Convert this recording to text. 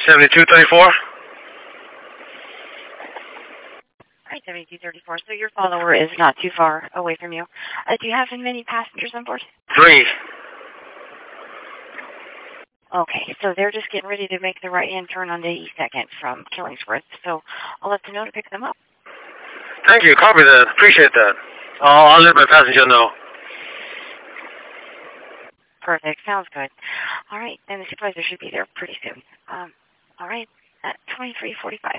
7234. All right, 7234. So your follower is not too far away from you. Do you have many passengers on board? 3. Okay, so they're just getting ready to make the right-hand turn on the E2nd from Killingsworth, so I'll let them know to pick them up. Thank you. Copy that. Appreciate that. I'll let my passenger know. Perfect. Sounds good. All right, and the supervisor should be there pretty soon. All right, at 23:45.